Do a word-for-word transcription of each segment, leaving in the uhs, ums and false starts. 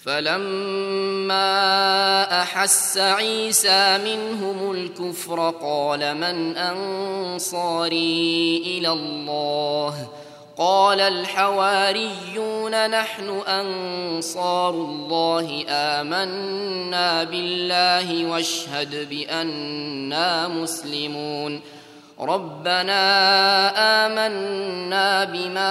فلما أحس عيسى منهم الكفر قال من أنصاري إلى الله قال الحواريون نحن أنصار الله آمنا بالله واشهد بأننا مسلمون ربنا آمنا بما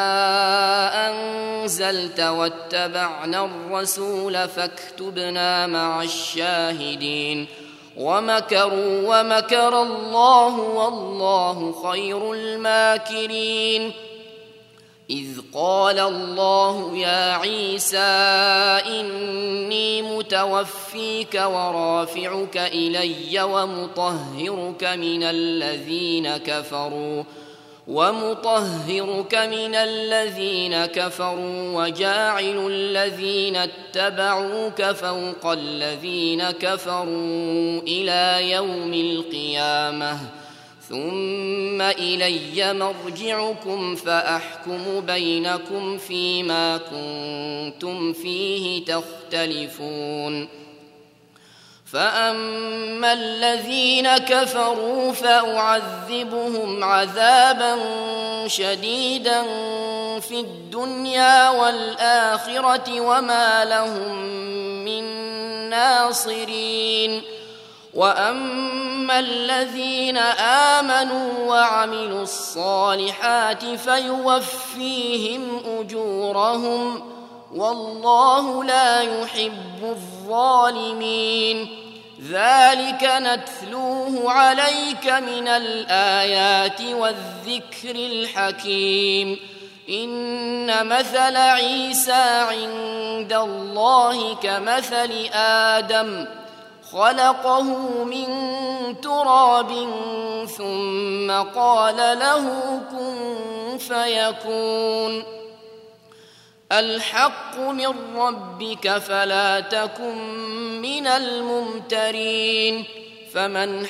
أنزلت واتبعنا الرسول فاكتبنا مع الشاهدين ومكروا ومكر الله والله خير الماكرين إذ قال الله يا عيسى إني متوفيك ورافعك إلي ومطهرك من الذين كفروا ومطهرك من الذين كفروا وجاعل الذين اتبعوك فوق الذين كفروا إلى يوم القيامة ثم إلي مرجعكم فأحكم بينكم فيما كنتم فيه تختلفون فأما الذين كفروا فأعذبهم عذابا شديدا في الدنيا والآخرة وما لهم من ناصرين وأما الذين آمنوا وعملوا الصالحات فيوفيهم أجورهم والله لا يحب الظالمين ذلك نتلوه عليك من الآيات والذكر الحكيم إن مثل عيسى عند الله كمثل آدم خلقه من تراب ثم قال له كن فيكون الحق من ربك فلا تكن من الممترين فمن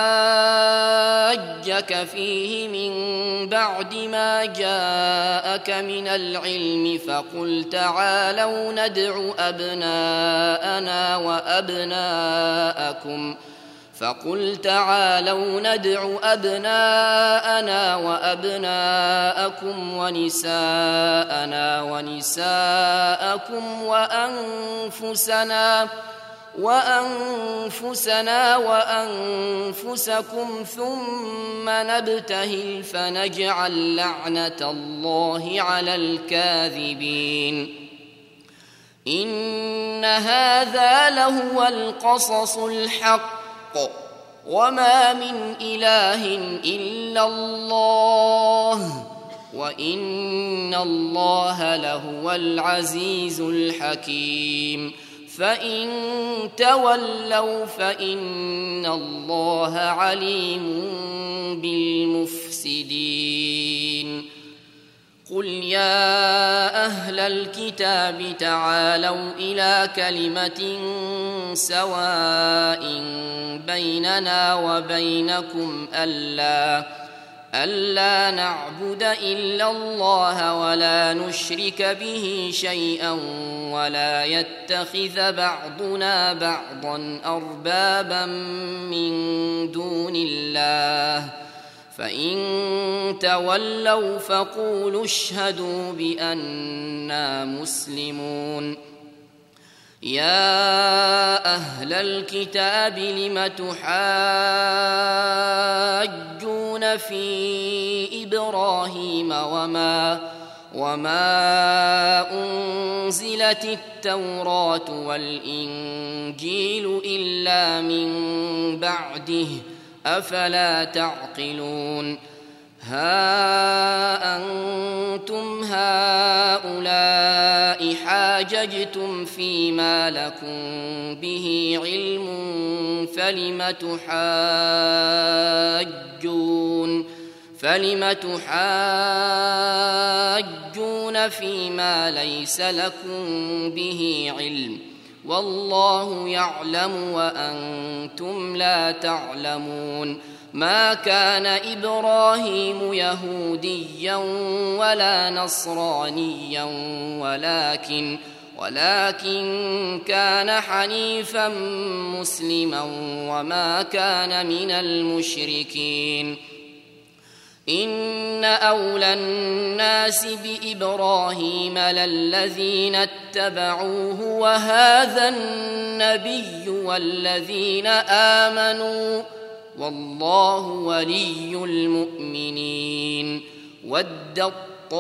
حاجك فيه من بعد ما جاءك من العلم فقل تعالوا ندع أبناءنا وأبناءكم فقل تعالوا ندع أبناءنا وأبناءكم ونساءنا ونساءكم وأنفسنا وأنفسنا وأنفسكم ثم نبتهل فنجعل لعنة الله على الكاذبين إن هذا لهو القصص الحق وما من إله إلا الله وإن الله لهو العزيز الحكيم فإن تولوا فإن الله عليم بالمفسدين قل يا أهل الكتاب تعالوا إلى كلمة سواء بيننا وبينكم ألا ألا نعبد إلا الله ولا نشرك به شيئا ولا يتخذ بعضنا بعضا أربابا من دون الله فإن تولوا فقولوا اشهدوا بأننا مسلمون يا أهل الكتاب لم تحاجون في إبراهيم وما وما أنزلت التوراة والإنجيل إلا من بعده أفلا تعقلون ها أنتم هؤلاء حاججتم فيما لكم به علم فلم تحاجون فلم تحاجون فيما ليس لكم به علم والله يعلم وأنتم لا تعلمون ما كان إبراهيم يهوديا ولا نصرانيا ولكن ولكن كان حنيفا مسلما وما كان من المشركين. إن أولى الناس بإبراهيم للذين اتبعوه وهذا النبي والذين آمنوا والله ولي المؤمنين. ودت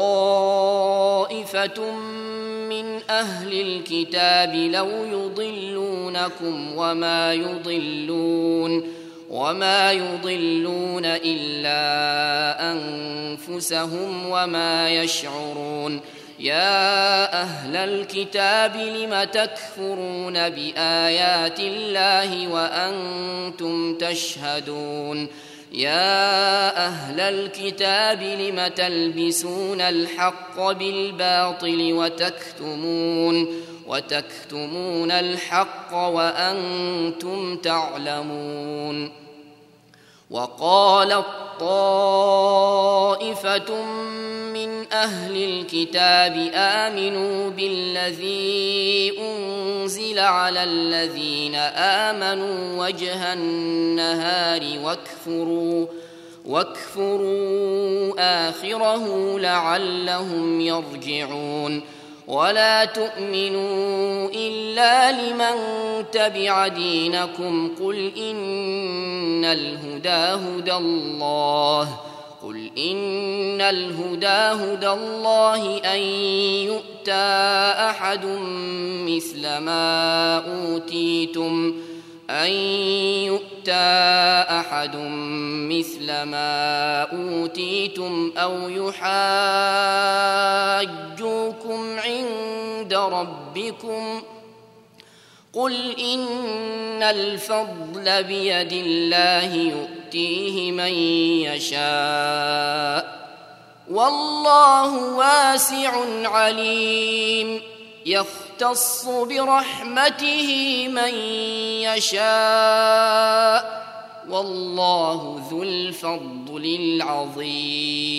طائفة من أهل الكتاب لو يضلونكم وما يضلون وما يضلون إلا أنفسهم وما يشعرون. يا أهل الكتاب لم تكفرون بآيات الله وأنتم تشهدون. يا أهل الكتاب لم تلبسون الحق بالباطل وتكتمون وتكتمون الحق وأنتم تعلمون. وقالت طائفة من أهل الكتاب آمنوا بالذي أنزل على الذين آمنوا وجه النهار واكفروا واكفروا آخره لعلهم يرجعون. ولا تؤمنوا إلا لمن تبع دينكم قل إن الهدى هدى الله قل إن الهدى هدى الله أن يؤتى أحد مثل ما أوتيتم أن يؤتى أحد مثل ما أوتيتم أو يحاجوكم عند ربكم قل إن الفضل بيد الله يؤتيه من يشاء والله واسع عليم. يختص برحمته من يشاء والله ذو الفضل العظيم.